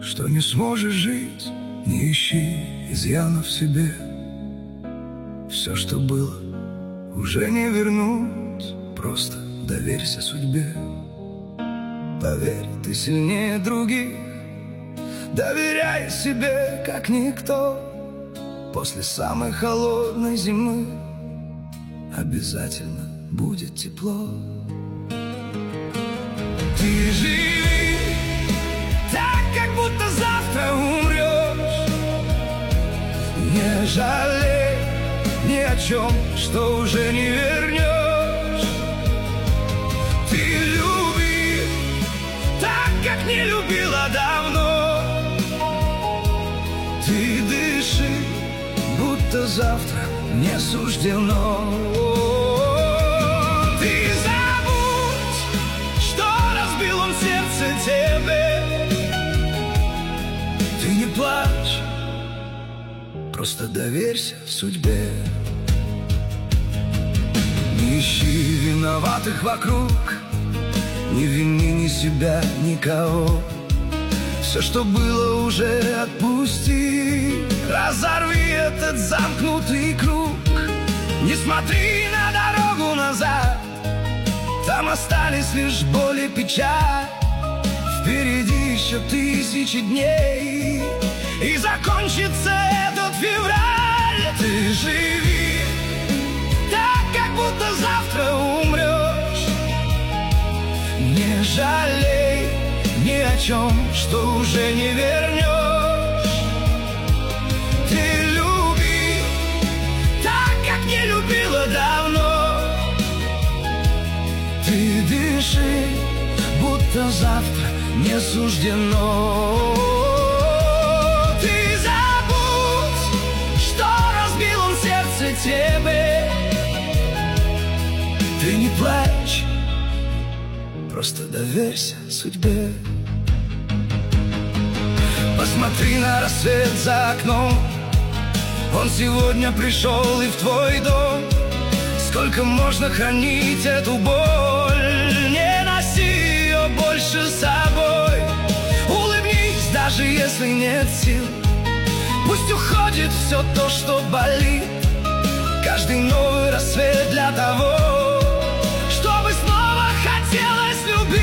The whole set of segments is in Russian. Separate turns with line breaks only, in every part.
что не сможешь жить. Не ищи изъяна в себе. Все, что было, уже не вернуть. Просто доверься судьбе. Поверь, ты сильнее других. Доверяй себе, как никто. После самой холодной зимы обязательно будет тепло. Ты живи так, как будто завтра умрешь. Не жалей ни о чем, что уже не вернешь. Ты люби так, как не любила давно. Ты дыши, будто завтра не суждено. Ты забудь, что разбил он сердце тебе. Ты не плачь, просто доверься судьбе. Не ищи виноватых вокруг, не вини ни себя, никого. Все, что было, уже отпусти. Разорви этот замкнутый круг. Не смотри на дорогу назад, там остались лишь боль и печаль. Впереди еще тысячи дней, и закончится этот февраль. Ты живи так, как будто завтра умрешь. Не жалей ни о чем, что уже не вернешь. Ты люби так, как не любила давно. Ты дыши, будто завтра не суждено. Ты забудь, что разбил он сердце тебе. Ты не плачь, просто доверься судьбе. Посмотри на рассвет за окном. Он сегодня пришел и в твой дом. Сколько можно хранить эту боль? Не носи ее больше с собой. Улыбнись, даже если нет сил. Пусть уходит все то, что болит. Каждый новый рассвет для того, чтобы снова хотелось любить.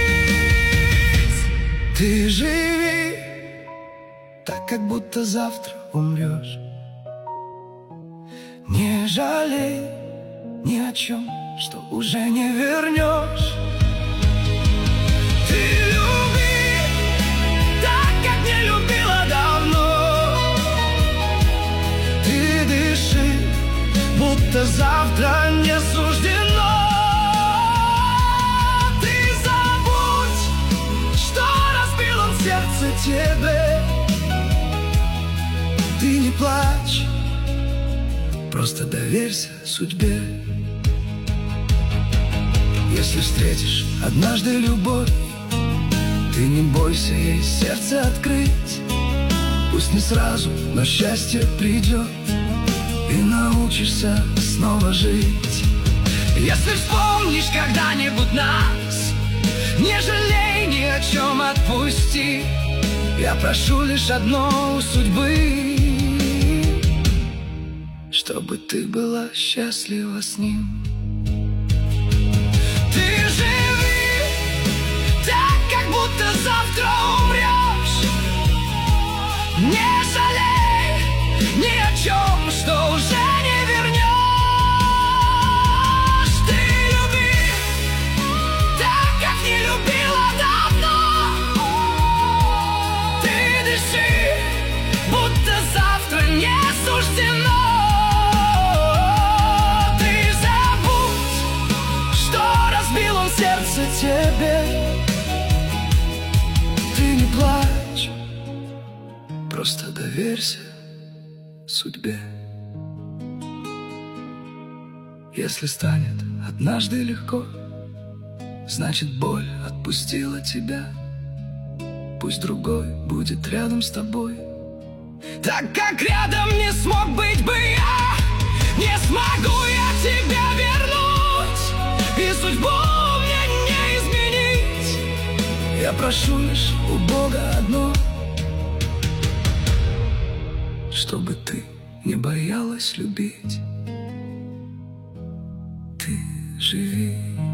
Ты живи так, как будто завтра умрешь. Не жалей ни о чем, что уже не вернешь. Ты люби так, как не любила давно. Ты дыши, будто завтра не суждено. Ты забудь, что разбил он сердце тебе. Ты не плачь, просто доверься судьбе. Если встретишь однажды любовь, ты не бойся ей сердце открыть. Пусть не сразу, но счастье придет, и научишься снова жить. Если вспомнишь когда-нибудь нас, не жалей ни о чем, отпусти. Я прошу лишь одно у судьбы, чтобы ты была счастлива с ним. Ты живи так, как будто завтра умрешь. Не жалей ни о чем, что уже не вернешь. Ты люби так, как не любила давно. Ты дыши, будто завтра не суждено. Сердце тебе. Ты не плачь, просто доверься судьбе. Если станет однажды легко, значит боль отпустила тебя. Пусть другой будет рядом с тобой, так как рядом не смог быть бы я. Не смогу я тебя вернуть, и судьбу мне не изменить. Я прошу лишь у Бога одно, чтобы ты не боялась любить. Ты живи.